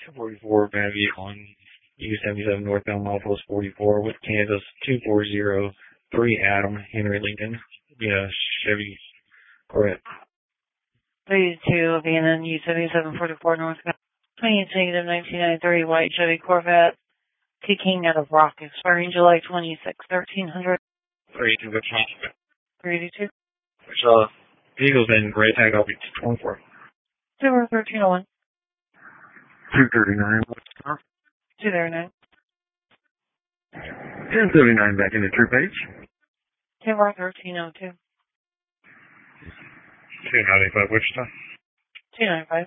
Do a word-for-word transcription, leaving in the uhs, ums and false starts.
two forty-four, gonna be on U seventy-seven northbound milepost forty-four with Kansas two four zero three Adam, Henry Lincoln. Yeah, Chevy Corvette. thirty-two, abandoned U seventy-seven forty-four northbound. twenty-eight negative nineteen ninety-three white Chevy Corvette. Kicking out of Rock, expiring July twenty-sixth, thirteen hundred. thirty-two, which one? thirty-two. Which, uh, vehicles in red tag, I'll be twenty-four. Zero thirteen oh one. two thirty-nine, what's that? two thirty-nine. ten seventy-nine, back into True Page. Timber thirteen oh two. two ninety-five, Wichita. two ninety-five.